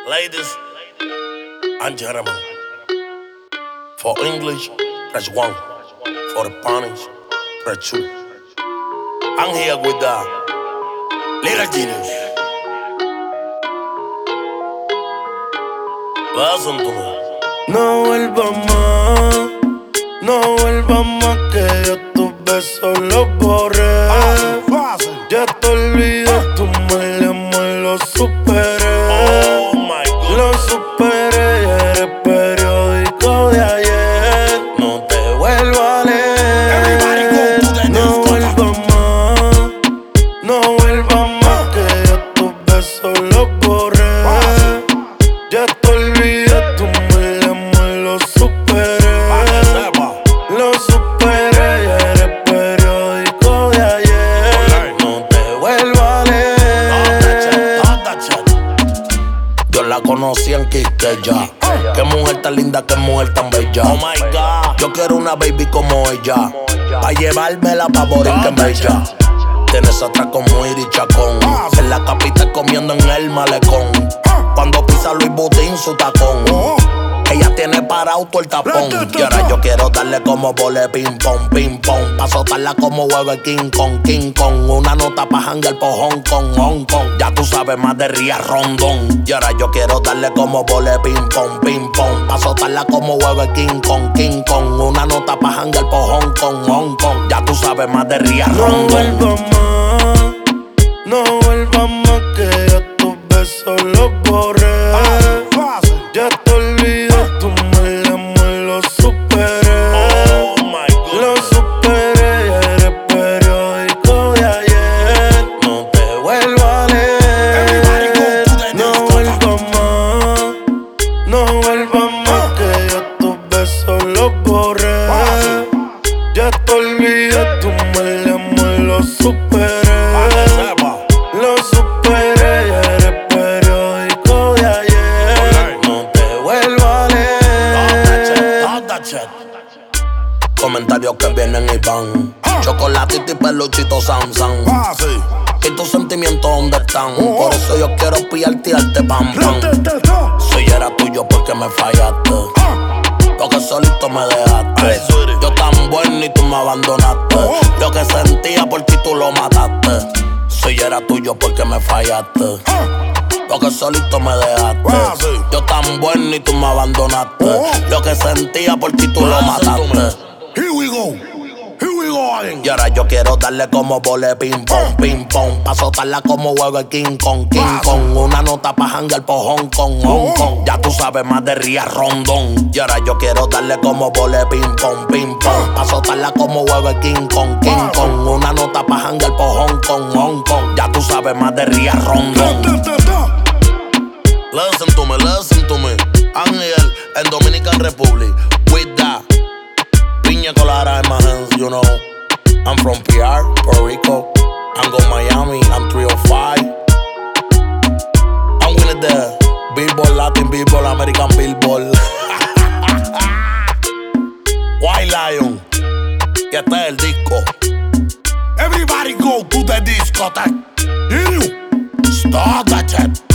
Ladies and gentlemen, for English, press 1. For Spanish, press 2. I'm here with the Little Genius. Listen to me. No vuelvas más, no vuelvas más, que yo tus besos los borré. Ya te olvidé, tu mal amor lo superé. Oh my God. Lo superé, ya eres periódico de ayer. No te vuelvo a leer. No vuelvas más, no vuelvas más, que yo tus besos los borré. Ya te olvidé, tu mal amor lo superé. Lo superé, ya eres periódico de ayer. No te vuelvo a leer. Yo la conocí en Quisqueya. Qué mujer tan linda, qué mujer tan bella. Oh my God. Yo quiero una baby como ella, pa' llevármela pa' Borinquen Bella. Tienes atrás como Iri Chacón, en la capital comiendo en el malecón. Cuando pisa Luis Butín su tacón, ella tiene parado todo el tapón. Y ahora yo quiero darle como vole ping pong, pa' soltarla como huevo el King Kong. Una nota pa' janguear por Hong Kong. Ya tú sabes más de Ría Rondón. Y ahora yo quiero darle como vole ping pong, pa' soltarla como huevo el King Kong. Una nota pa' janguear por Hong Kong. Ya tú sabes más de Ría No Rondón. vuelvas más, no vuelvas más, que yo tus besos los borré. Ya te olvidé, tu mal amor lo superé. Oh my God. Lo superé, ya eres periódico de ayer. No te vuelvo a leer. No vuelvas más, no vuelvas más, que yo tus besos los borré. Ya te olvidé, tu mal amor lo superé. Lo superé, ya eres periódico de ayer. No te vuelvo a leer. Comentarios que vienen y van. Chocolatito y peluchito Samsung. ¿Y tus sentimientos dónde están? Por eso yo quiero pillarte y darte pam pam. Si yo era tuyo porque me fallaste, porque solito me dejaste. Yo tan bueno y tú me abandonaste. Lo que sentía por ti tú lo mataste. Si yo era tuyo porque me fallaste, porque solito me dejaste. Yo tan bueno y tú me abandonaste. Lo que sentía por ti tú lo mataste. Here we go again. Y ahora yo quiero darle como vole ping pong, pa' soltarla como huevo el King Kong. Una nota pa' janguear por Hong Kong. Ya tú sabes más de Ría Rondón. Y ahora yo quiero darle como vole ping pong, pa' soltarla como huevo el King Kong. Una nota pa' janguear por Hong Kong. Ya tú sabes más de Ría Rondón. Listen to me. Ángel en Dominican Republic. With that piña colada in my hands, you know. I'm from PR, Puerto Rico. I'm going Miami, I'm 305. I'm winning the Billboard, Latin Billboard, American Billboard. White Lion. Y este es el disco. Everybody go to the discotheque. Hear you? Stop that shit.